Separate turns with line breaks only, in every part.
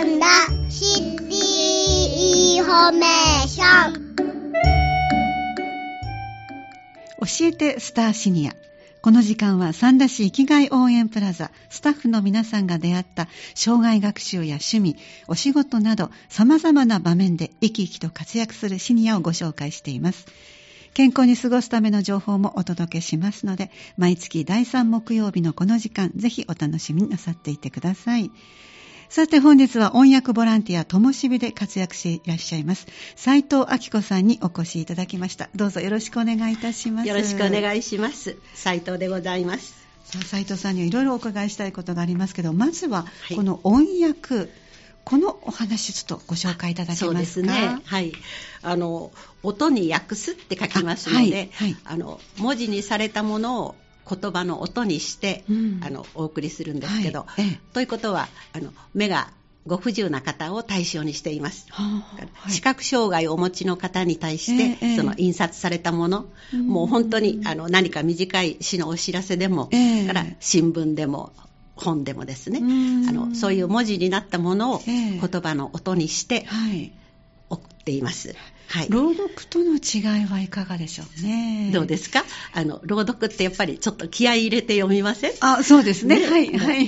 んだシティインフォメーション。
教えてスターシニア。この時間は三田市生きがい応援プラザスタッフの皆さんが出会った障害学習や趣味、お仕事など様々な場面で生き生きと活躍するシニアをご紹介しています。健康に過ごすための情報もお届けしますので、毎月第3木曜日のこの時間、ぜひお楽しみになさっていてください。さて本日は音訳ボランティアともしびで活躍していらっしゃいます斉藤明子さんにお越しいただきました。どうぞよろしくお願いいたします。
よろしくお願いします。斉藤でございます。
さあ斉藤さんにはいろいろお伺いしたいことがありますけど、まずはこの音訳、このお話ちょっとご紹介いただけますか。
そうですね、はい、音に訳すって書きますので、はいはい、文字にされたものを言葉の音にして、お送りするんですけど、はい、ということは目がご不自由な方を対象にしています、はい、視覚障害をお持ちの方に対して、その印刷されたもの、もう本当に何か短い詩のお知らせでも、から新聞でも本でもですね、そういう文字になったものを言葉の音にして送っています、はい、
朗読との違いはいかがでしょうね。
どうですか。朗読ってやっぱりちょっと気合い入れて読みません？
そうですね、はい、はい、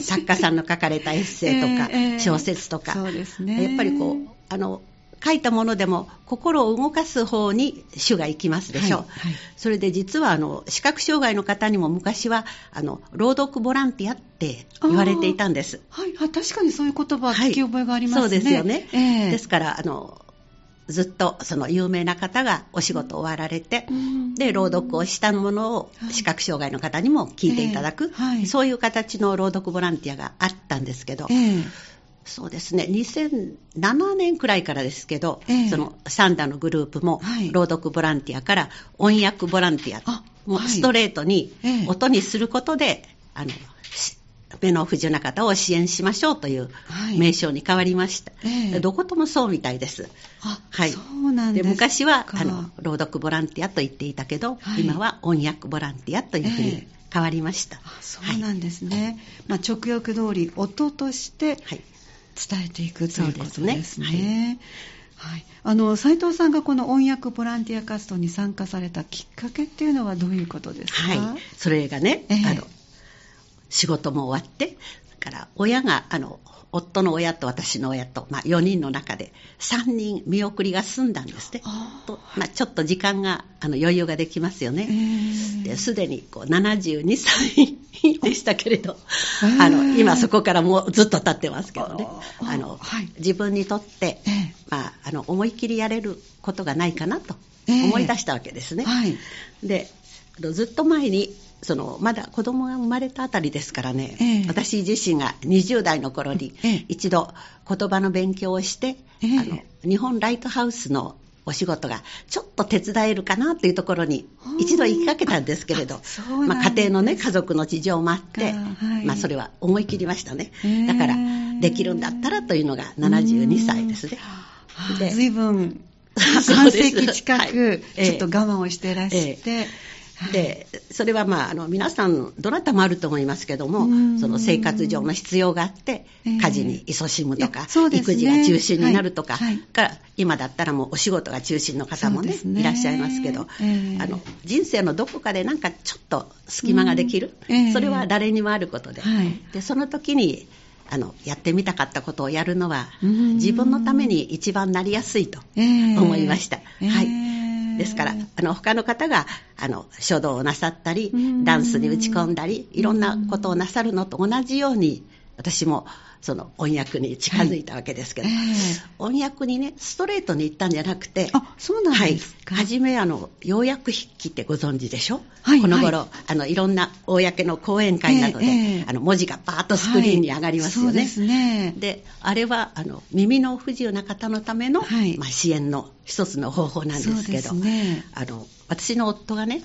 作家さんの書かれたエッセイとか、小説とか、
そうですね、
やっぱりこう書いたものでも心を動かす方に主が行きますでしょう、はいはい、それで実は視覚障害の方にも昔は朗読ボランティアって言われていたんです。
はい、確かにそういう言葉は聞き覚えがありますね、
そうですよね、ですからずっとその有名な方がお仕事終わられて、で朗読をしたものを視覚障害の方にも聞いていただく、そういう形の朗読ボランティアがあったんですけど、そうですね、2007年くらいからですけど、そのサンダのグループも朗読ボランティアから音訳ボランティア、もうストレートに音にすることで、目の不自由な方を支援しましょうという名称に変わりました、どこともそうみたいです。はい、
そうなんですか。
で昔は朗読ボランティアと言っていたけど、今は音訳ボランティアというふうに変わりました。
そうなんですね、直訳通り音として伝えていくということですね。はい、斉藤さんがこの音訳ボランティア活動に参加されたきっかけっていうのはどういうことですか。
はい、それがね、仕事も終わってから親が夫の親と私の親と、4人の中で3人見送りが済んだんですね。ちょっと時間が余裕ができますよね。すでに72歳でしたけれど、今そこからもうずっと経ってますけどね、自分にとって、思い切りやれることがないかなと思い出したわけですね。でずっと前にまだ子供が生まれたあたりですからね、私自身が20代の頃に一度言葉の勉強をして、日本ライトハウスのお仕事がちょっと手伝えるかなというところに一度行きかけたんですけれど、家庭のね家族の事情もあって、それは思い切りましたね。だからできるんだったらというのが72歳ですね。
で随分半世紀近くちょっと我慢をしていらして
でそれは皆さんどなたもあると思いますけども、その生活上の必要があって、家事に勤しむとか、育児が中心になるとか、から今だったらもうお仕事が中心の方もねいらっしゃいますけど、人生のどこかでなんかちょっと隙間ができる、それは誰にもあることで、でその時にやってみたかったことをやるのは、自分のために一番なりやすいと思いました。ですから他の方が書道をなさったりダンスに打ち込んだりいろんなことをなさるのと同じように、私もその音訳に近づいたわけですけど、音訳にねストレートに行ったんじゃなくて、
そうなんですか。
初め要約筆記ってご存知でしょ、この頃いろんな公の講演会などで、文字がバーッとスクリーンに上がりますよね。そうですね。であれは耳の不自由な方のための、支援の一つの方法なんですけど、私の夫がね、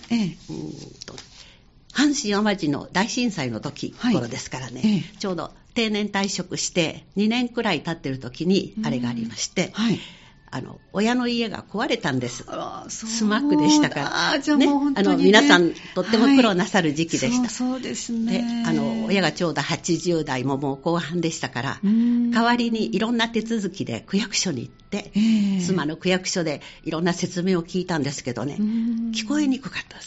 阪神淡路の大震災の頃ですからね、ちょうど定年退職して2年くらい経ってる時にあれがありまして、 親の家が壊れたんです。スマックでしたから。
じゃあもう本当に、ね、
皆さんとっても苦労なさる時期でした。
そうですね。
で、親がちょうど80代ももう後半でしたから、代わりにいろんな手続きで区役所に行って、妻の区役所でいろんな説明を聞いたんですけどね、聞こえにくかったです。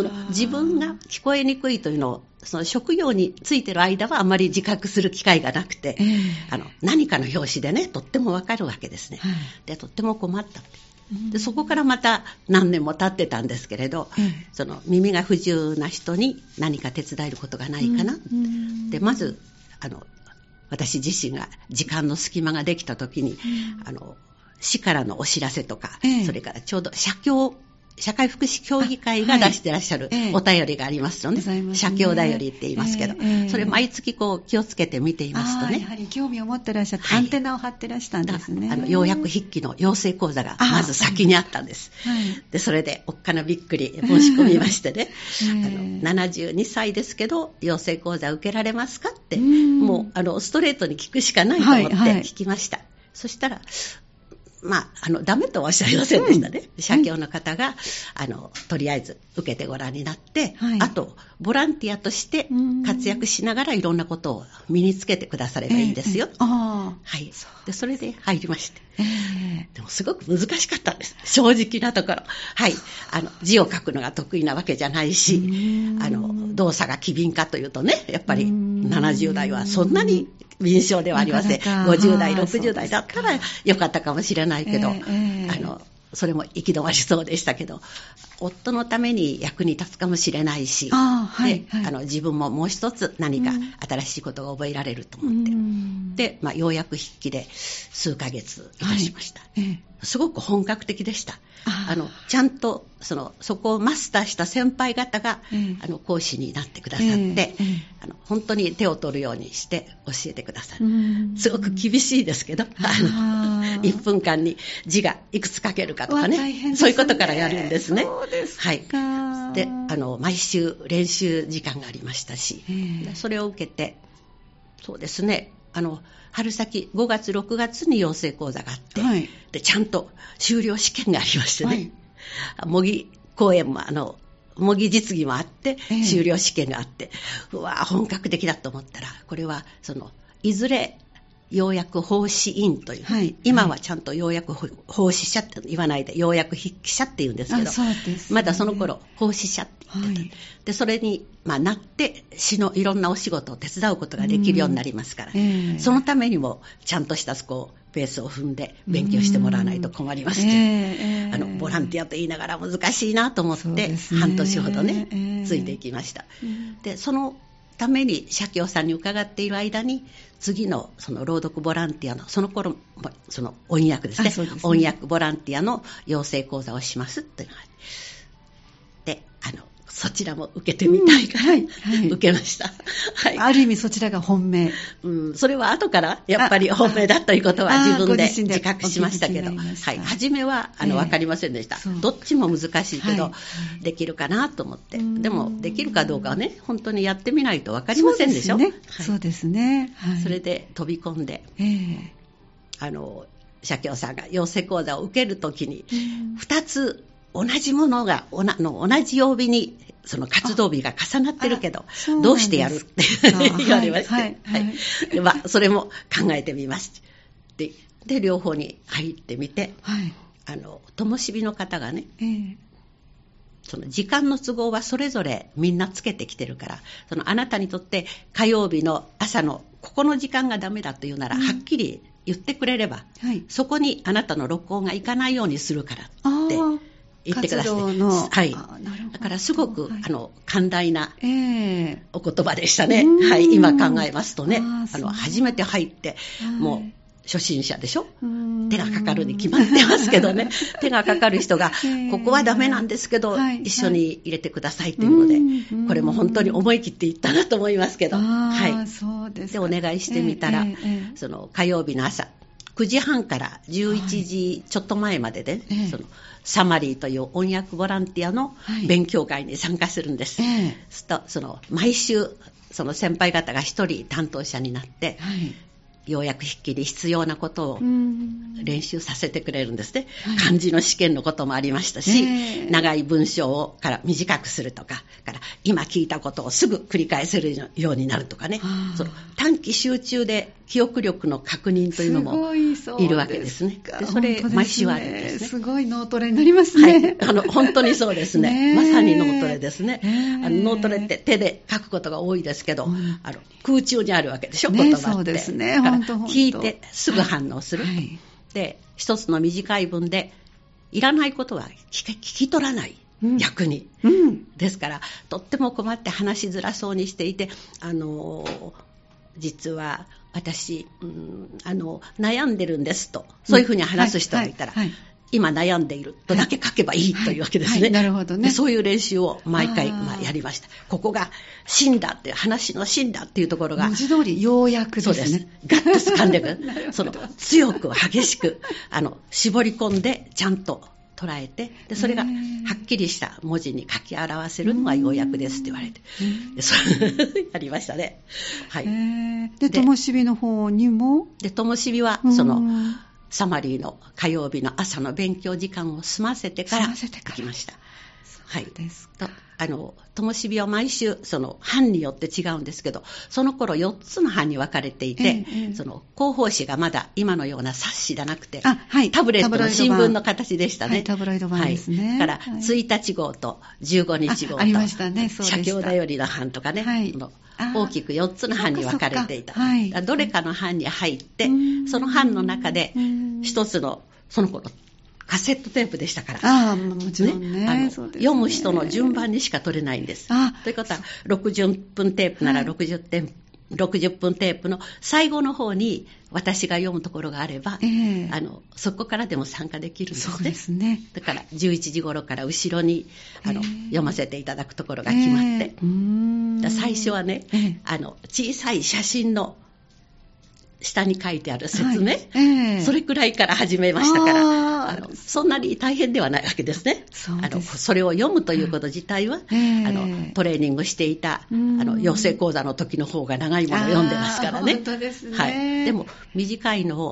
自分が聞こえにくいというのを、その職業についてる間はあまり自覚する機会がなくて、何かの拍子でね、とってもわかるわけですね。で、とっても困ったって。で、そこからまた何年も経ってたんですけれど、その耳が不自由な人に何か手伝えることがないかな。で、まず、私自身が時間の隙間ができた時に、市からのお知らせとか、それからちょうど社会福祉協議会が出してらっしゃるお便りがありますよね。社協だよりって言いますけど、それ毎月気をつけて見ていますとね。
やはり興味を持ってらっしゃって、アンテナを張ってらしたんですね。
要約筆記の養成講座がまず先にあったんです。で、それでおっかなびっくり申し込みましてね、72歳ですけど、養成講座受けられますかって、もうストレートに聞くしかないと思って聞きました。そしたら、ダメとはおっしゃいませんでしたね。社協の方が、とりあえず受けてご覧になって、あと、ボランティアとして活躍しながらいろんなことを身につけてくださればいいんですよ。はい。で、それで入りまして。でもすごく難しかったんです。正直なところ。はい。字を書くのが得意なわけじゃないし、動作が機敏かというとね、やっぱり70代はそんなに敏捷ではありません。50代、60代だったらよかったかもしれないけど、それも行き止まりそうでしたけど、夫のために役に立つかもしれないし、自分ももう一つ何か新しいことが覚えられると思って、で、ようやく筆記で数ヶ月いたしました。すごく本格的でした。ちゃんとそこをマスターした先輩方が、講師になってくださって、本当に手を取るようにして教えてくださる。すごく厳しいですけど、1分間に字がいくつ書けるかとかね、そういうことからやるんですね。
そうですか。はい。
で、毎週練習時間がありましたし、それを受けて、そうですね、春先5月6月に養成講座があって、でちゃんと修了試験がありましてね、模擬講演も模擬実技もあって、修了試験があって、うわ本格的だと思ったら、これはいずれ要約奉仕員という、今はちゃんと要約奉仕者って言わないで要約筆記者って言うんですけど、まだその頃奉仕者って言ってた、でそれに、なって詩のいろんなお仕事を手伝うことができるようになりますから、そのためにもちゃんとしたペースを踏んで勉強してもらわないと困りますけど、ボランティアと言いながら難しいなと思って、半年ほどね、ついていきました。でそのために社協さんに伺っている間に、次の朗読ボランティアのその頃音訳ですね、音訳ボランティアの養成講座をしますというのがあって、そちらも受けてみたいから、受けました、
ある意味そちらが本命、
それは後からやっぱり本命だということは自分で自覚しましたけど、初めは分かりませんでした。どっちも難しいけど、できるかなと思って、でもできるかどうかはね、本当にやってみないと分かりませんでしょ。
そうですね。
それで飛び込んで、社協さんが養成講座を受けるときに、2つ同じものが同じ曜日に活動日が重なってるけど、どうしてやるって言われまして、それも考えてみます。で両方に入ってみて、灯火の方がね、時間の都合はそれぞれみんなつけてきてるから、あなたにとって火曜日の朝のここの時間がダメだというなら、はっきり言ってくれれば、そこにあなたの録音がいかないようにするからって言ってください。だからすごく、寛大なお言葉でしたね。今考えますとね、初めて入って、もう初心者でしょ、手がかかるに決まってますけどね、手がかかる人がここはダメなんですけど、一緒に入れてくださいというので、これも本当に思い切って言ったなと思いますけど、でお願いしてみたら、火曜日の朝9時半から11時ちょっと前までで、サマリーという音訳ボランティアの勉強会に参加するんです。毎週先輩方が一人担当者になって、 ようやく筆記に必要なことを練習させてくれるんですね、
はい、
漢字の試験のこともありましたし、長い文章をから短くするとか、から今聞いたことをすぐ繰り返せるようになるとかね、その短期集中で記憶力の確認というのもいるわけですね。でそれ毎週あるんですね。
すごい脳トレになりますね。
はい、本当にそうですね。まさに脳トレですね。脳トレって手で書くことが多いですけど、空中にあるわけでしょ、言葉って。
そうですね。
だから聞いてすぐ反応する。はいはい、で、一つの短い文でいらないことは聞き取らない。逆に、ですからとっても困って話しづらそうにしていて、実は私、悩んでるんですと、そういうふうに話す人がいたら、今悩んでいるとだけ書けばいいというわけですね。
なるほどね。
そういう練習を毎回やりました。ここが芯だっていう話の芯だっていうところが
文字通り要約ですね。
そうです。ガッと掴んでいく。その強く激しく絞り込んでちゃんと捉えて、でそれがはっきりした文字に書き表せるのが要約ですって言われて、それやりましたね。はい。
で灯火の方にも
灯火はサマリーの火曜日の朝の勉強時間を済ませてから行きました。はい。灯火は毎週班によって違うんですけど、その頃4つの班に分かれていて、広報紙がまだ今のような冊子じゃなくて、タブレットの新聞の形でしたね。
タブロイド版ですね。
だから1日号と15日号と、
ありましたね。そうでした。
写経だよりの班とかね、大きく4つの班に分かれていた。どれかの班に入って、その班の中で一つのその頃カセットテープでしたから。
もちろんね。
読む人の順番にしか取れないんです。ということは、60分テープなら60分テープの最後の方に私が読むところがあれば、そこからでも参加できるんですね。
そうですね。
だから11時頃から後ろに読ませていただくところが決まって、最初はね、小さい写真の下に書いてある説明、それくらいから始めましたから、そんなに大変ではないわけですね。それを読むということ自体は、トレーニングしていた養成講座の時の方が長いものを読んでますからね。
本当ですね。
はい。でも短いのを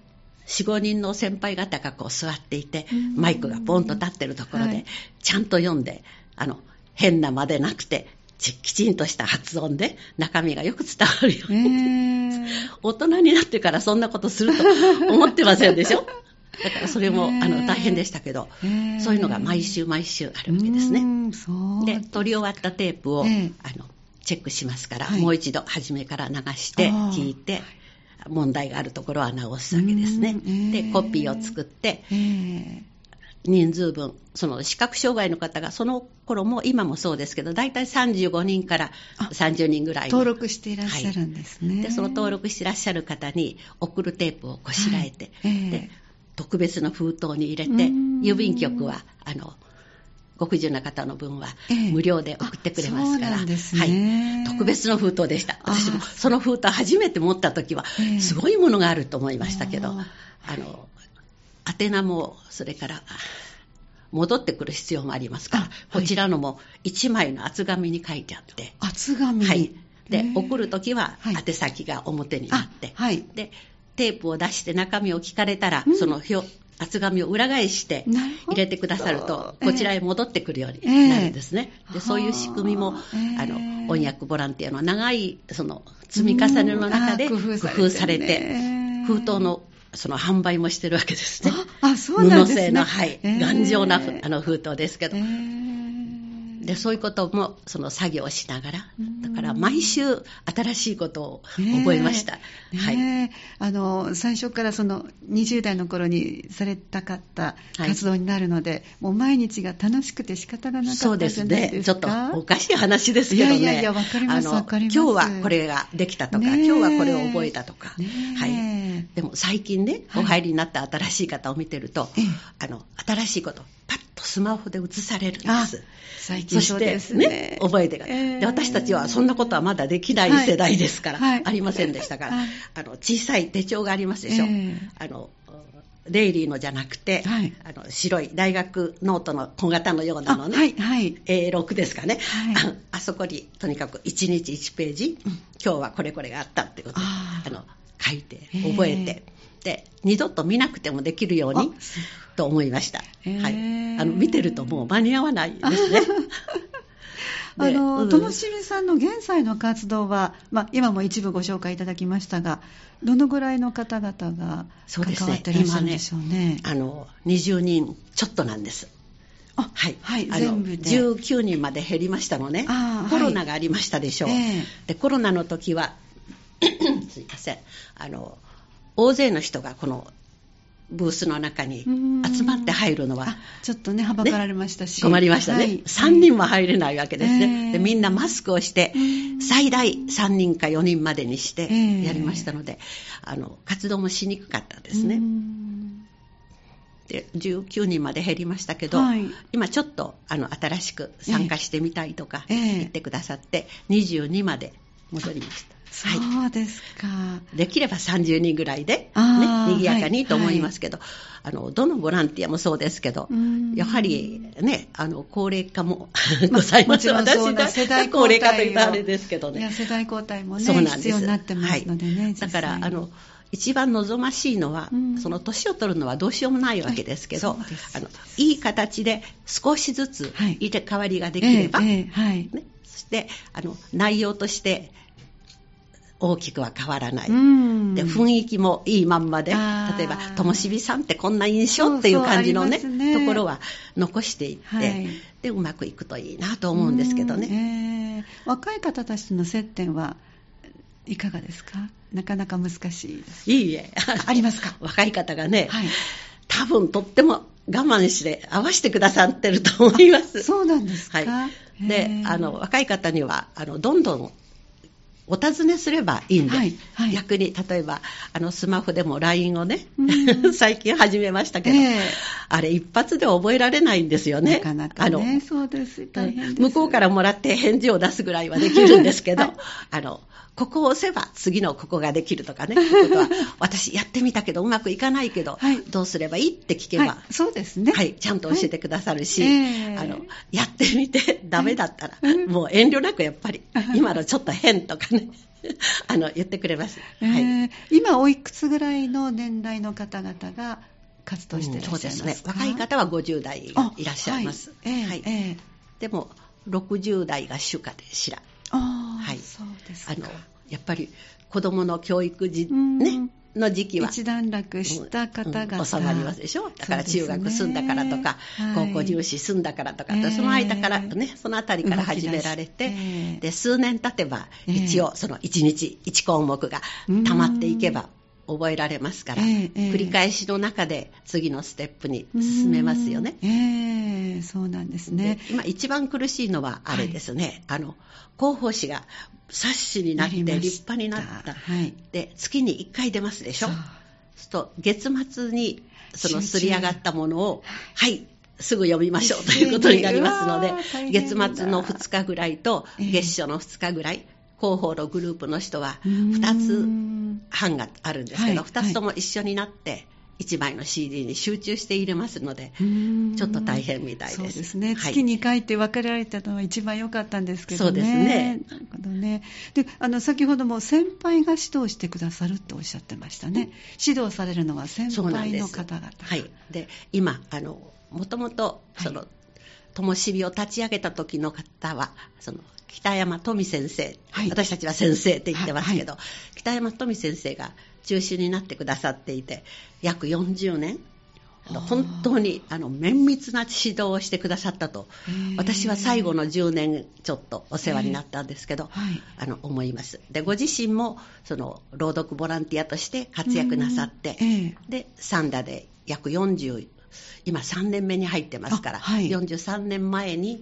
4、5人の先輩方が座っていて、マイクがポンと立ってるところで、ちゃんと読んで、変な間でなくて、きちんとした発音で中身がよく伝わるように、大人になってからそんなことすると思ってませんでしょ。だからそれも大変でしたけど、そういうのが毎週毎週あるわけですね。で取り終わったテープをチェックしますから、もう一度初めから流して聞いて、問題があるところは直すわけですね。でコピーを作って、人数分、視覚障害の方がその頃も今もそうですけど、だいたい35人から30人ぐらい
登録していらっしゃるんですね。
でその登録していらっしゃる方に送るテープをこしらえて、で特別の封筒に入れて、郵便局はご不自由な方の分は無料で送ってくれますから、特別の封筒でした。私もその封筒初めて持った時はすごいものがあると思いましたけど、宛名もそれから戻ってくる必要もありますから、こちらのも1枚の厚紙に書いてあって、
厚紙、
で送るときは宛先が表になって、でテープを出して中身を聞かれたら、その厚紙を裏返して入れてくださると、こちらへ戻ってくるようになるんですね。でそういう仕組みも翻訳ボランティアの長い積み重ねの中で工夫されて、封筒の販売もしてるわけですね。
そうなんですね。
布製の、頑丈な封筒ですけど、でそういうことも作業をしながら、だから毎週新しいことを覚えました。
最初から20代の頃にされたかった活動になるので、もう毎日が楽しくて仕方がなかったじゃないですか。そうですね。
ちょっとおかしい話ですけどね。
わかります、わかります。
今日はこれができたとか、今日はこれを覚えたとか。でも最近ね、お入りになった新しい方を見てると、新しいことパッとスマホで映されるんです。
最近そうですね。
覚えてで私たちはそんなことはまだできない世代ですから、ありませんでしたから、小さい手帳がありますでしょ。デイリーのじゃなくて、白い大学ノートの小型のようなのね、A6 ですかね、あそこにとにかく1日1ページ、今日はこれこれがあったっていうことを書いて覚えて、で二度と見なくてもできるようにと思いました。はい、見てるともう間に合わないですね。
ともしびさんの現在の活動は、今も一部ご紹介いただきましたが、どのぐらいの方々が関わってらっしゃるんでしょうね。
20人ちょっとなんです。はい、全部で19人まで減りましたのね。コロナがありましたでしょう。でコロナの時はすいません、大勢の人がこのブースの中に集まって入るのは
ちょっとねはばかられましたし、
困りましたね、3人も入れないわけですね。でみんなマスクをして最大3人か4人までにしてやりましたので、活動もしにくかったですね。で19人まで減りましたけど、今ちょっと新しく参加してみたいとか言ってくださって、22まで戻りました。
そうですか。
できれば30人ぐらいで、賑やかにと思いますけど、どのボランティアもそうですけど、やはりね、高齢化もございます。
もちろんそうだ、世代交代
高齢化というとあれですけどね。
世代交代もね、
そうなんです
必要になってますのでね。
だから一番望ましいのは、その年を取るのはどうしようもないわけですけど、いい形で少しずつ入れ替わりができれば、そして内容として大きくは変わらない、で雰囲気もいいまんまで、例えばともしびさんってこんな印象っていう感じのね、ところは残していって、でうまくいくといいなと思うんですけどね。
若い方たちの接点はいかがですか？なかなか難しいです。
いいえ
ありますか？
若い方がね、多分とっても我慢して合わせてくださってると思います。
そうなんですか？
で若い方にはどんどんお尋ねすればいいんで、逆に例えばスマホでも LINE をね、最近始めましたけど、あれ一発で覚えられないんですよね。
なかなかね、そうです、大変です。
向こうからもらって返事を出すぐらいはできるんですけど、ここを押せば次のここができるとかね、ことは私やってみたけどうまくいかないけど、どうすればいいって聞けば、
そうですね、
ちゃんと教えてくださるし、やってみてダメだったら、もう遠慮なくやっぱり今のちょっと変とかね言ってくれます。
今おいくつぐらいの年代の方々が活動していらっしゃいますか？そうですね、
若い方は50代がいらっしゃいます。でも60代が主家でしら。
そうですか。
やっぱり子どもの教育の時期は
一段落した方々、
収まりますでしょ。だから中学済んだからとか、高校入試済んだからとか、その間からね、そのあたりから始められて、で数年経てば一応その1日1項目が溜まっていけば覚えられますから、繰り返しの中で次のステップに進めますよね。
そうなんですね。
今一番苦しいのはあれですね、広報誌が冊子になって立派になった、で月に1回出ますでしょ。そうすると月末にそのすり上がったものをすぐ読みましょうということになりますので、月末の2日ぐらいと月初の2日ぐらい、広報のグループの人は2つ班があるんですけど、2つとも一緒になって1枚の CD に集中して入れますので、ちょっと大変みたいです。
そうですね、月2回って分けられたのは一番良かったんですけどね。
そうですね。
なるほどね。で先ほども先輩が指導してくださるっておっしゃってましたね。指導されるのは先輩の方々。
で今もともとともしびを立ち上げた時の方は北山富先生、私たちは先生って言ってますけど、北山富先生が中心になってくださっていて、約40年本当に綿密な指導をしてくださったと、私は最後の10年ちょっとお世話になったんですけど、思います。でご自身も朗読ボランティアとして活躍なさって、で三田で約40、今3年目に入ってますから、43年前に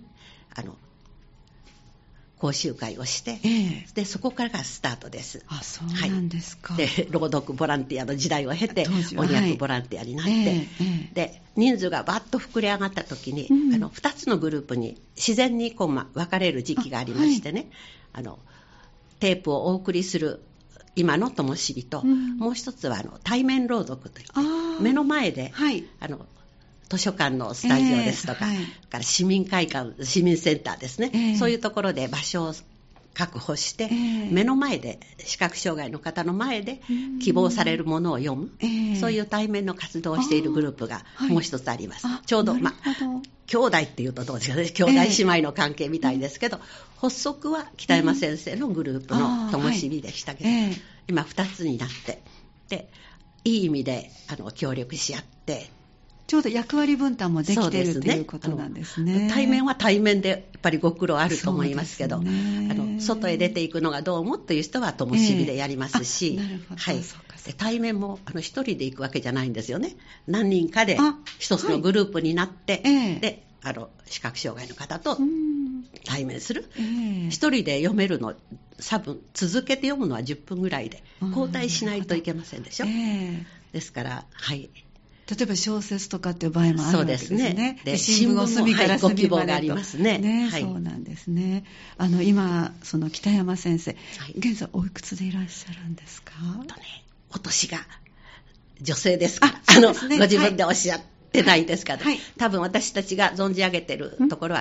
講習会をして、でそこからがスタートです。
そうなんですか。
で朗読ボランティアの時代を経て翻訳ボランティアになって、で人数がバッと膨れ上がった時に、2つのグループに自然に分かれる時期がありましてね、テープをお送りする今のともしびと、もう一つは対面朗読といって目の前で、図書館のスタジオですとか、から市民会館、市民センターですね、そういうところで場所を確保して、目の前で視覚障害の方の前で希望されるものを読む、そういう対面の活動をしているグループがもう一つあります。ちょうど、兄弟っていうとどうですかね、兄弟姉妹の関係みたいですけど、発足は北山先生のグループの灯火でしたけど、今2つになって、でいい意味で協力し合って、
ちょうど役割分担もできているということなんですね。
対面は対面でやっぱりご苦労あると思いますけど、外へ出ていくのがどうもという人は灯火でやりますし、対面も一人で行くわけじゃないんですよね。何人かで一つのグループになって、で視覚障害の方と対面する。一人で読めるの多分続けて読むのは10分ぐらいで交代しないといけませんでしょ。ですから、
例えば小説とかっていう場合もあるわけですね。そうですね。
で新聞も隅から隅までご希望がありますね。
そうなんですね。今その北山先生、現在おいくつでいらっしゃるんですか？
お年が女性ですから、ご自分でおっしゃってないですから、多分私たちが存じ上げているところは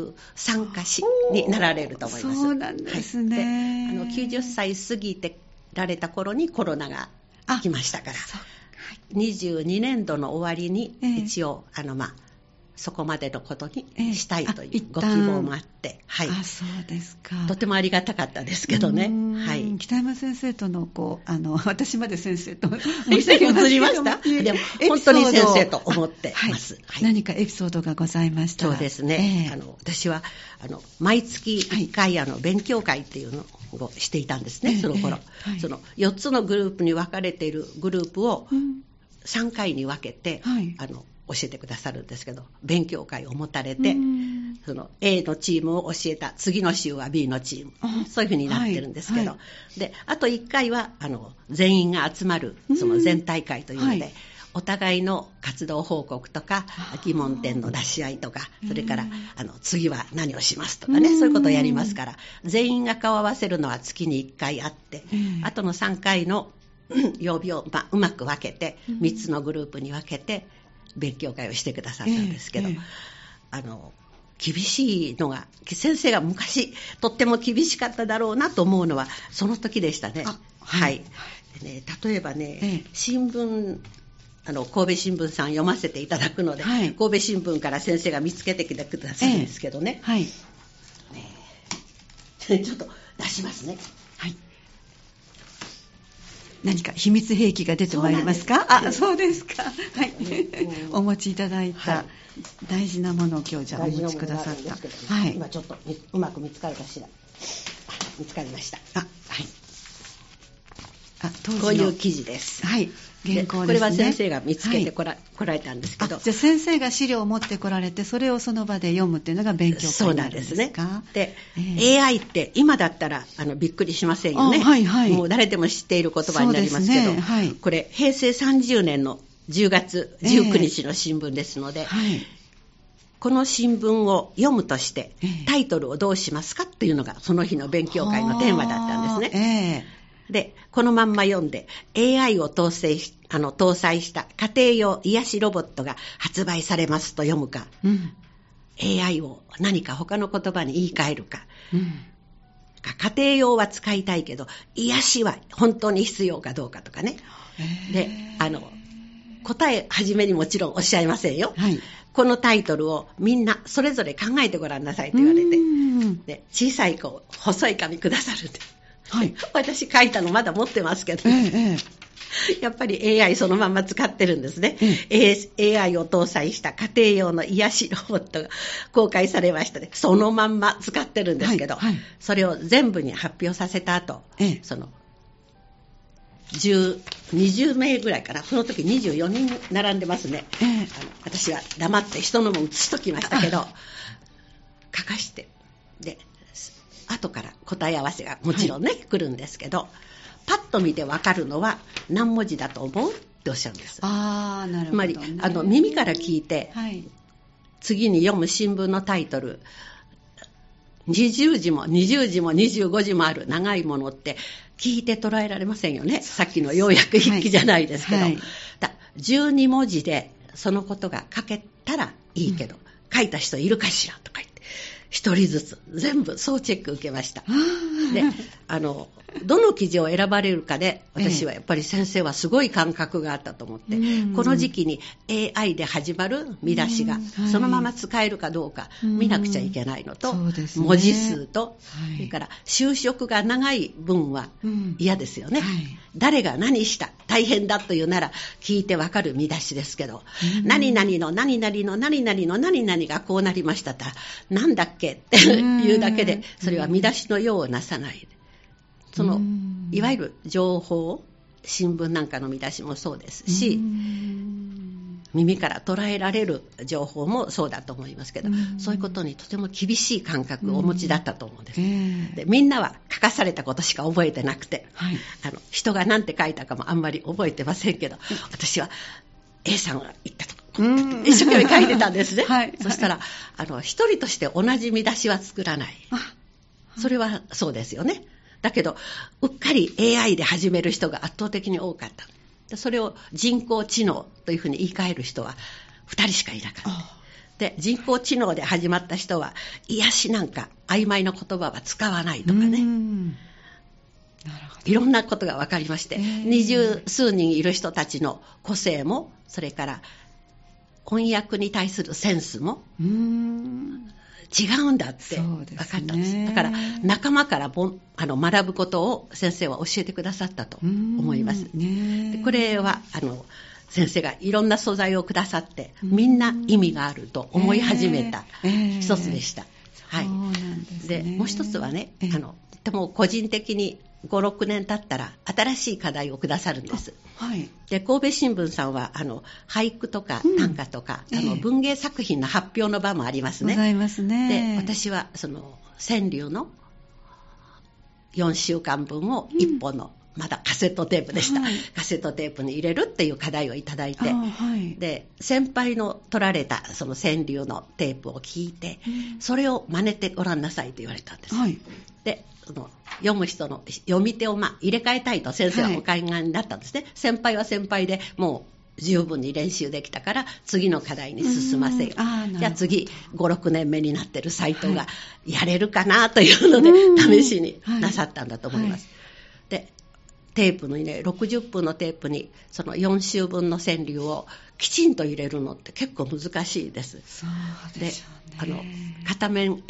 93か4になられると思います。
そうなんですね。
90歳過ぎてられた頃にコロナが来ましたから、22年度の終わりに一応、そこまでのことにしたいというご希望もあって、
そうですか。
とてもありがたかったですけどね。
北山先生との私まで先生と
移りました。でも本当に先生と思ってます。
何かエピソードがございましたら。
そうですね。私は毎月1回勉強会っていうのをしていたんですね。その頃、その4つのグループに分かれているグループを3回に分けて、教えてくださるんですけど、勉強会を持たれて、その A のチームを教えた次の週は B のチーム、そういうふうになってるんですけど、であと1回は全員が集まるその全体会というので、お互いの活動報告とか疑問点の出し合いとか、それから次は何をしますとかね、そういうことをやりますから、全員が顔を合わせるのは月に1回あって、あとの3回の曜日をうまく分けて3つのグループに分けて勉強会をしてくださったんですけど、厳しいのが、先生が昔とっても厳しかっただろうなと思うのはその時でしたね。でね、例えばね、新聞神戸新聞さん読ませていただくので、神戸新聞から先生が見つけてきてくださるんですけどね、ちょっと出しますね。
何か秘密兵器が出てまいりますか？そうですか。お持ちいただいた大事なものを今日じゃあお持ちくださった。
今ちょっとうまく見つかるかしら。見つかりました。こういう記事です。
原稿ですね。
これは先生が見つけてこられたんですけど。
じゃあ先生が資料を持ってこられて、それをその場で読むっていうのが勉強会になるんですか？そうなんです
ね。で、AI って今だったらびっくりしませんよね。もう誰でも知っている言葉になりますけど、これ平成30年の10月19日の新聞ですので、この新聞を読むとしてタイトルをどうしますかっていうのがその日の勉強会のテーマだったんですね。で、このまんま読んで AI を搭載した家庭用癒しロボットが発売されますと読むか、AI を何か他の言葉に言い換えるか、家庭用は使いたいけど癒しは本当に必要かどうかとかね。で、答え初めにもちろんおっしゃいませんよ。このタイトルをみんなそれぞれ考えてごらんなさいと言われて、で小さい子細い紙くださるんで、私書いたのまだ持ってますけど、やっぱり AI そのまんま使ってるんですね。AI を搭載した家庭用の癒しロボットが公開されましたね。そのまんま使ってるんですけど、それを全部に発表させた後、その20名ぐらいから、その時24人並んでますね。私は黙って人のも写しときましたけど、書かして、で後から答え合わせがもちろんね、来るんですけど、パッと見て分かるのは何文字だと思うっておっしゃるんです。
なるほど、ね。
つまり耳から聞いて、次に読む新聞のタイトル、20字も20字も25字もある長いものって聞いて捉えられませんよね。さっきの要約筆記じゃないですけど、12文字でそのことが書けたらいいけど、書いた人いるかしらとか言って、一人ずつ全部総チェック受けました。 で、どの記事を選ばれるかで、私はやっぱり先生はすごい感覚があったと思って、この時期に AI で始まる見出しがそのまま使えるかどうか見なくちゃいけないのと、文字数と、それから就職が長い分は嫌ですよね。誰が何した大変だというなら聞いてわかる見出しですけど、何々の何々の何々の何々がこうなりましたと、なんだっけっていうだけで、それは見出しの用をなさない。いわゆる情報、新聞なんかの見出しもそうですし、耳から捉えられる情報もそうだと思いますけど、そういうことにとても厳しい感覚をお持ちだったと思うんです。で、みんなは書かされたことしか覚えてなくて、人が何て書いたかもあんまり覚えてませんけど、私は A さんが言ったとか一生懸命書いてたんですね。そしたら一人として同じ見出しは作らない。それはそうですよね。だけどうっかり AI で始める人が圧倒的に多かった。それを人工知能というふうに言い換える人は2人しかいなかった。で、人工知能で始まった人は癒しなんか曖昧な言葉は使わないとかね、いろんなことが分かりまして、20数人いる人たちの個性も、それから翻訳に対するセンスも違うんだって分かったんです。だから仲間から学ぶことを先生は教えてくださったと思います。で、これは先生がいろんな素材をくださって、みんな意味があると思い始めた一つでした。で、もう一つはね、とても個人的に5、6年経ったら新しい課題をくださるんです。で、神戸新聞さんは俳句とか短歌とか、文芸作品の発表の場もありますね。
ございますね。
で、私は川柳の4週間分を1本の、まだカセットテープでした、カセットテープに入れるっていう課題をいただいて、で、先輩の取られたその川柳のテープを聞いて、それを真似てごらんなさいと言われたんです。で、読む人の読み手を入れ替えたいと先生はお考えになったんですね。先輩は先輩でもう十分に練習できたから次の課題に進ませよう。じゃあ次5、6年目になってる斎藤がやれるかなというので試しになさったんだと思います。で、テープのね、60分のテープにその4週分の川柳をきちんと入れるのって結構難しいです。
そうでしょうね。
片面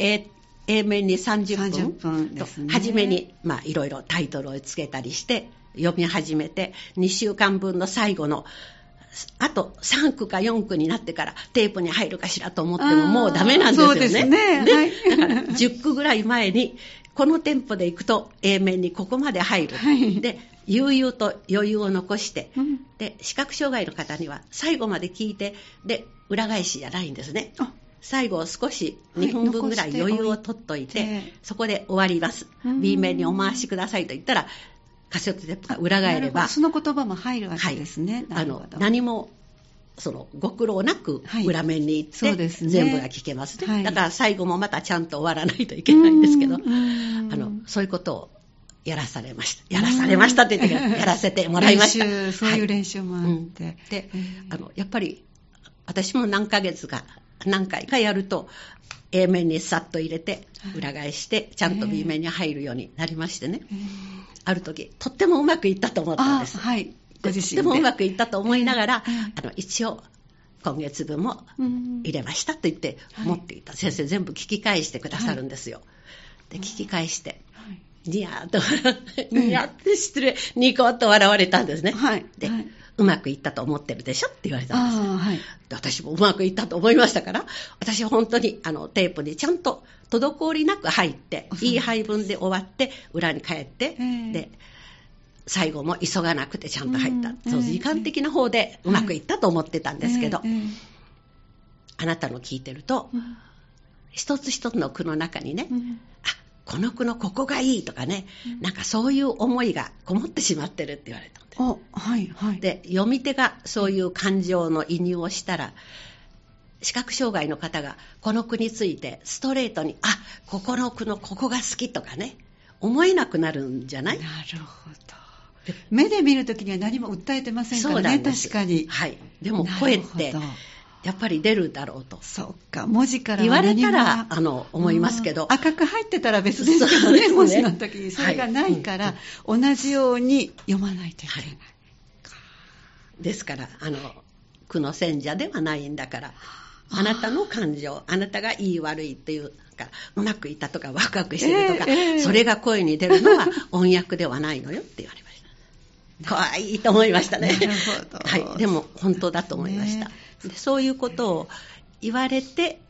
A面に30分と、初めにいろいろタイトルをつけたりして読み始めて、2週間分の最後のあと3句か4句になってからテープに入るかしらと思ってももうダメなんですよね。
そうですね。
だから10句ぐらい前にこのテンポでいくと A 面にここまで入る。で、悠々と余裕を残して、で、視覚障害の方には最後まで聞いて、で、裏返しじゃないんですね。最後少し2分分ぐらい余裕を取っといて、そこで終わります。B 面にお回しくださいと言ったら、カセットテープが裏返れば、
その言葉も入るわけですね。
何もご苦労なく裏面に行って、全部が聞けますね。だから最後もまたちゃんと終わらないといけないんですけど、そういうことをやらされました。やらされましたって言ってやらせてもらいました。
そういう練習もあって。
で、やっぱり私も何回かやると A 面にさっと入れて裏返してちゃんと B 面に入るようになりましてね、ある時とってもうまくいったと思ったんです。ご自身でとってもうまくいったと思いながら、一応今月分も入れましたと言って持っていた先生全部聞き返してくださるんですよ。で、聞き返してニヤーとニヤって失礼ニコッと笑われたんですね。で、うまくいったと思ってるでしょって言われたんです。で、私もうまくいったと思いましたから、私は本当にテープにちゃんと滞りなく入って、いい配分で終わって裏に帰って、で、最後も急がなくてちゃんと入った。時間的な方でうまくいったと思ってたんですけど、あなたの聞いてると、一つ一つの句の中にね、この句のここがいいとかね、なんかそういう思いがこもってしまってるって言われたんです。で、読み手がそういう感情の移入をしたら、視覚障害の方がこの句についてストレートに、ここの句のここが好きとかね、思えなくなるんじゃない？
なるほど。目で見るときには何も訴えてませんからね。確かに。
でも声ってやっぱり出るだろうと。
そうか、文字から
言われた
ら
思いますけど、
赤く入ってたら別ですけどね、文字の時にそれがないから、同じように読まないといけない。
ですから苦の選者ではないんだから、あなたの感情、あなたがいい悪いっていうか、うまくいったとかワクワクしてるとか、それが声に出るのは音訳ではないのよって言われました。可愛いと思いましたね。
なるほど。
はい、でも本当だと思いました。でそういうことを言われて、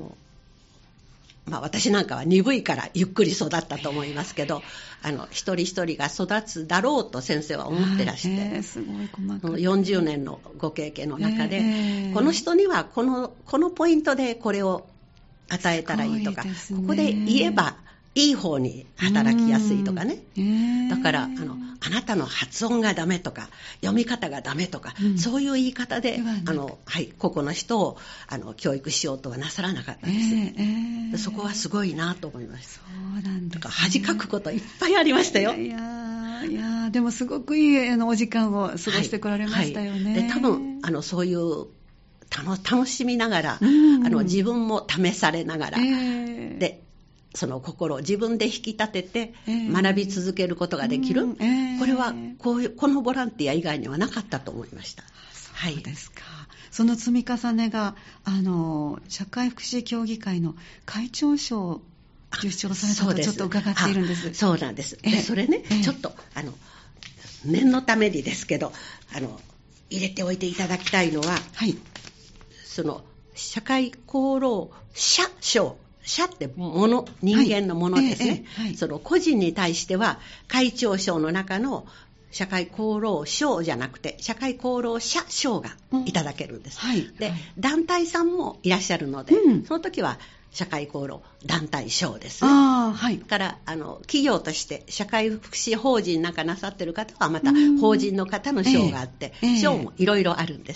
私なんかは鈍いからゆっくり育ったと思いますけど、一人一人が育つだろうと先生は思ってらして、
すごい細かい。
40年のご経験の中で、この人にはこのポイントでこれを与えたらいいとか、ここで言えばいい方に働きやすいとかね。だからあなたの発音がダメとか読み方がダメとか、そういう言い方で個々の人を教育しようとはなさらなかったんです。そこはすごいなと思いました。
そうなんですね。
だから恥かくこといっぱいありましたよ。
いやでもすごくいいお時間を過ごしてこられましたよね。
で多分そういう楽しみながら、自分も試されながら、でその心を自分で引き立てて学び続けることができる、これはこのボランティア以外にはなかったと思いました。
そうですか。その積み重ねが社会福祉協議会の会長賞を受賞されたとちょっと伺っているんです。
そうなんです。でそれね、ちょっと念のためにですけど入れておいていただきたいのは、その社会功労者賞、社って人間のものですね。その個人に対しては会長賞の中の社会功労賞じゃなくて社会功労者賞がいただけるんです。で団体さんもいらっしゃるので、その時は社会功労団体賞ですね。から企業として社会福祉法人なんかなさってる方はまた法人の方の賞があって、賞もいろいろあるんです。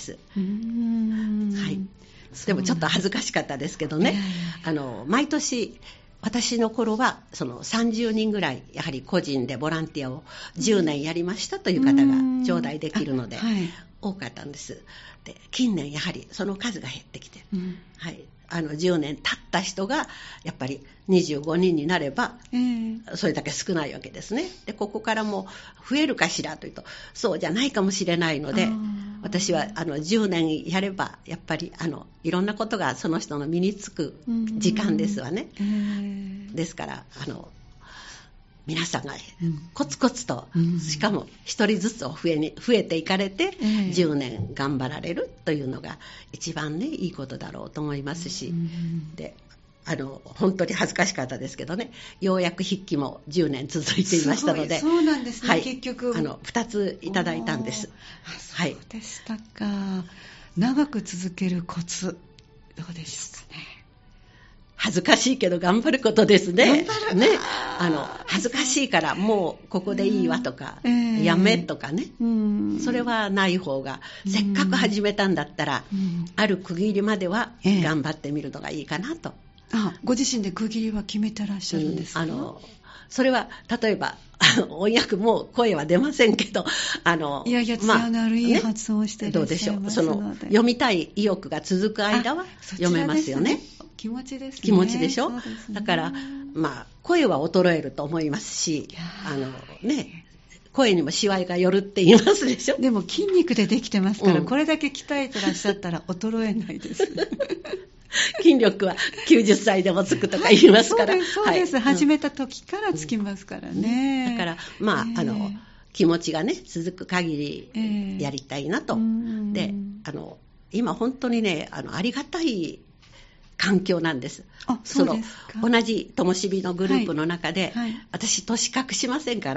でもちょっと恥ずかしかったですけどね、毎年私の頃はその30人ぐらいやはり個人でボランティアを10年やりましたという方が頂戴できるので多かったんです。で近年やはりその数が減ってきて、10年経った人がやっぱり25人になればそれだけ少ないわけですね。でここからも増えるかしらというとそうじゃないかもしれないので、私は10年やればやっぱりいろんなことがその人の身につく時間ですわね。ですから皆さんがコツコツと、しかも一人ずつ増えていかれて、10年頑張られるというのが一番ねいいことだろうと思いますし、で本当に恥ずかしかったですけどね、ようやく筆記も10年続いていましたので、
そうなんですね、結局
2ついただいたんです。
そうでしたか。長く続けるコツどうでしょうかね。
恥ずかしいけど頑張ることですね。恥ずかしいからもうここでいいわとか、やめとかね、それはない方が、せっかく始めたんだったら、ある区切りまでは頑張ってみるのがいいかなと。
ご自身で区切りは決めてらっしゃるんですか？
それは例えば音訳も声は出ませんけど、
いや艶のあるいい発音をしていらっしゃいますので、
どうでしょう、読みたい意欲が続く間は読めますよね。
気持ちですね。
気持ちでしょ。だから声は衰えると思いますし、声にもしわが寄るって言いますでしょ。
でも筋肉でできてますから、これだけ鍛えてらっしゃったら衰えないです
筋力は90歳でもつくとか言いますから、
そうです、始めた時からつきますからね。
だから気持ちがね続く限りやりたいなと。で今本当にねありがたい環境なんです。
そうですか。
同じともしびのグループの中で、私年隠しませんから、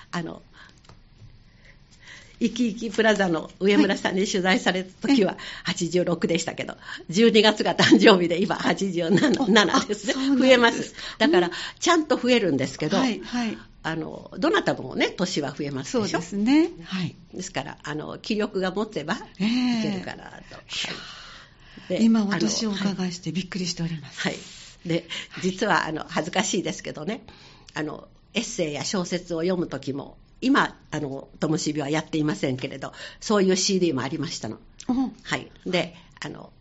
いきいきプラザの上村さんに取材された時は86でしたけど、12月が誕生日で今87ですね。増えます。だからちゃんと増えるんですけど、どなたもね年は増えますでしょ。
そうですね。
ですから気力が持てばいけるかなと。
今お年をお伺いしてびっくりしております。
で実は恥ずかしいですけどね、エッセイや小説を読む時も今ともしびはやっていませんけれど、そういう CD もありましたの。で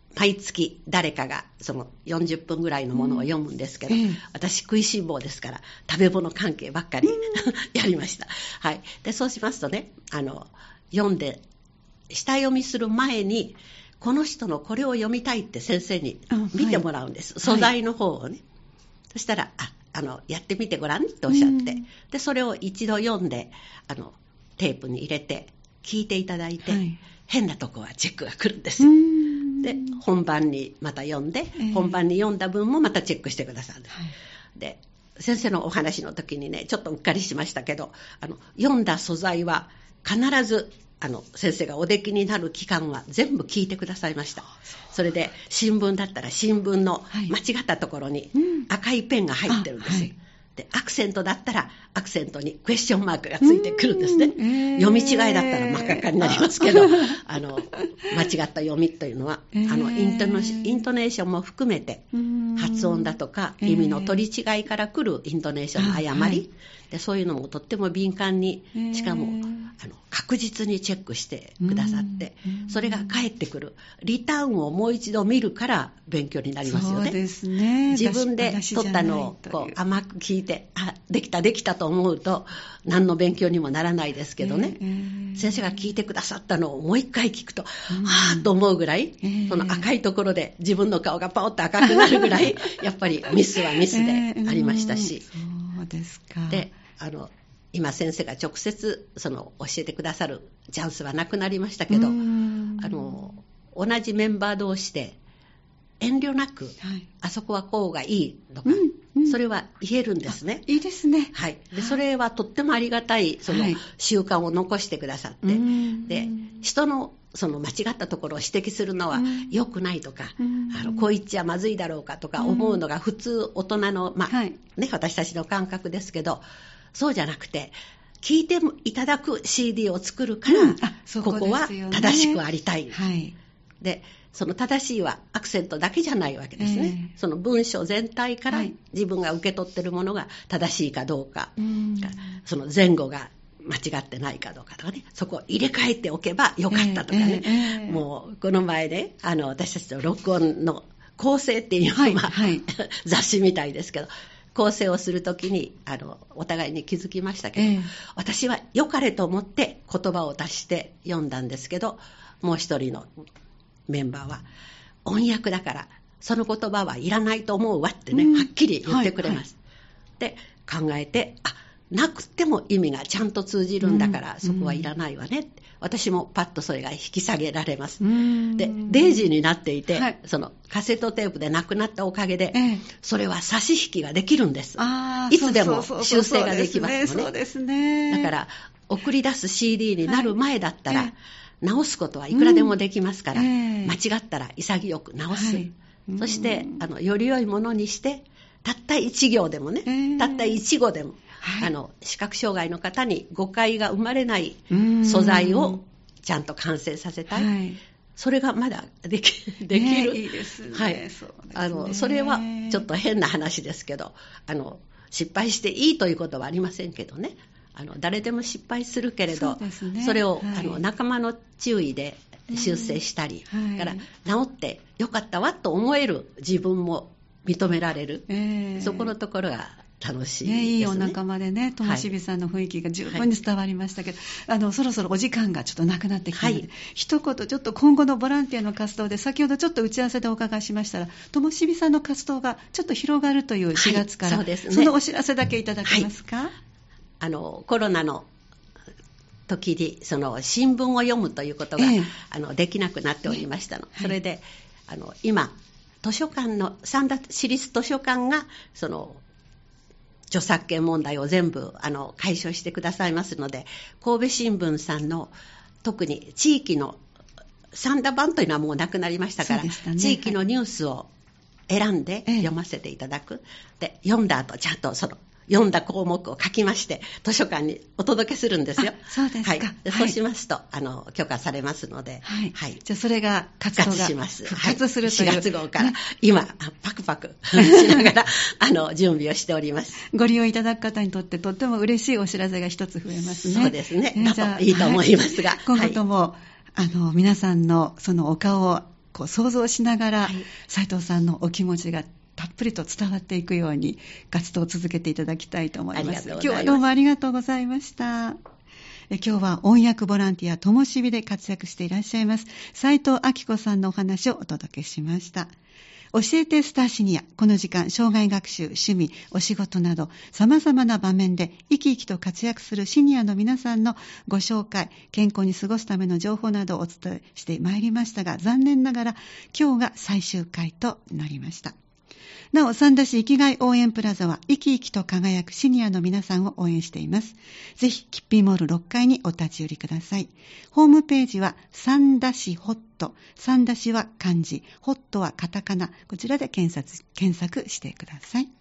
毎月誰かがその40分ぐらいのものを読むんですけど、私食いしん坊ですから食べ物関係ばっかりやりました。はい。で、そうしますとね、読んで下読みする前にこの人のこれを読みたいって先生に見てもらうんです。素材の方をね。そしたらやってみてごらんっておっしゃって、でそれを一度読んでテープに入れて聞いていただいて、変なとこはチェックが来るんですよ。で本番にまた読んで、本番に読んだ分もまたチェックしてくださる。で先生のお話の時にね、ちょっとうっかりしましたけど、読んだ素材は必ず先生がおできになる期間は全部聞いてくださいました。それで新聞だったら新聞の間違ったところに赤いペンが入ってるんですよ。でアクセントだったらアクセントにクエスチョンマークがついてくるんですね。読み違いだったら真っ赤っかになりますけど、間違った読みというのはイントネーションも含めて発音だとか意味の取り違いから来るイントネーションの誤り、でそういうのもとっても敏感に、しかも確実にチェックしてくださって、それが返ってくるリターンをもう一度見るから勉強になりますよね。
そうですね。
自分で取ったのをこう甘く聞いて、できたと思うと何の勉強にもならないですけどね、先生が聞いてくださったのをもう一回聞くと、と思うぐらい、その赤いところで自分の顔がパオッと赤くなるぐらいやっぱりミスはミスでありましたし、
そうですか。
で今先生が直接教えてくださるチャンスはなくなりましたけど、同じメンバー同士で遠慮なく、あそこはこうがいいとか、それは言えるんですね。
いいですね。
はい。でそれはとってもありがたい習慣を残してくださって、で人の間違ったところを指摘するのは良くないとか、こう言っちゃまずいだろうかとか思うのが普通大人の私たちの感覚ですけど、そうじゃなくて聞いていただく CD を作るから、ここは正しくありたい。でその正しいはアクセントだけじゃないわけですね。その文章全体から自分が受け取っているものが正しいかどうか、その前後が間違ってないかどうかとかね、そこを入れ替えておけばよかったとかね、もうこの前ね、私たちの録音の構成っていうのは、雑誌みたいですけど、構成をするときにお互いに気づきましたけど、私は良かれと思って言葉を出して読んだんですけど、もう一人のメンバーは音訳だからその言葉はいらないと思うわってね、はっきり言ってくれます。で考えて、なくても意味がちゃんと通じるんだから、そこはいらないわねって、私もパッとそれが引き下げられます。でデイジーになっていて、そのカセットテープでなくなったおかげで、それは差し引きができるんです。いつでも修正ができますよね。
そうですね。
だから送り出す CD になる前だったら、直すことはいくらでもできますから、間違ったら潔く直す。そしてより良いものにして、たった1行でもね、たった1語でも、視覚障害の方に誤解が生まれない素材をちゃんと完成させたい。それがまだできる。
いいですね。
それはちょっと変な話ですけど、失敗していいということはありませんけどね。誰でも失敗するけれど、 それを、仲間の注意で修正したり、から治ってよかったわと思える自分も認められる、そこのところが楽しいですね。
いいお仲間でね、ともしびさんの雰囲気が十分に伝わりましたけど、そろそろお時間がちょっとなくなってきたので、一言ちょっと今後のボランティアの活動で、先ほどちょっと打ち合わせでお伺いしましたら、ともしびさんの活動がちょっと広がるという4月から、そのお知らせだけいただけますか？
コロナの時に新聞を読むということが、できなくなっておりましたの。それで今図書館の三田市立図書館が著作権問題を全部解消してくださいますので、神戸新聞さんの特に地域の三田版というのはもうなくなりましたから、地域のニュースを選んで読ませていただく。で読んだ後ちゃんと読んだ項目を書きまして図書館にお届けするんですよ。
そうですか。
そうしますと許可されますので、
じゃあそれが活動が復活するという、
4月号から今パクパクしながら準備をしております。
ご利用いただく方にとってとっても嬉しいお知らせが一つ増えますね。
そうですね。だといいと思いますが、
今後とも皆さんのそのお顔をこう想像しながら、
はい、
斉藤さんのお気持ちがたっぷりと伝わっていくように活動を続けていただきたいと思います。今日はどうもありがとうございました。今日は音訳ボランティアともしびで活躍していらっしゃいます斉藤明子さんのお話をお届けしました。教えてスターシニア。この時間、障害学習、趣味、お仕事など様々な場面で生き生きと活躍するシニアの皆さんのご紹介、健康に過ごすための情報などをお伝えしてまいりましたが、残念ながら今日が最終回となりました。なお、三田市生きがい応援プラザは生き生きと輝くシニアの皆さんを応援しています。ぜひキッピーモール6階にお立ち寄りください。ホームページは三田市ホット、三田市は漢字、ホットはカタカナ、こちらで検索してください。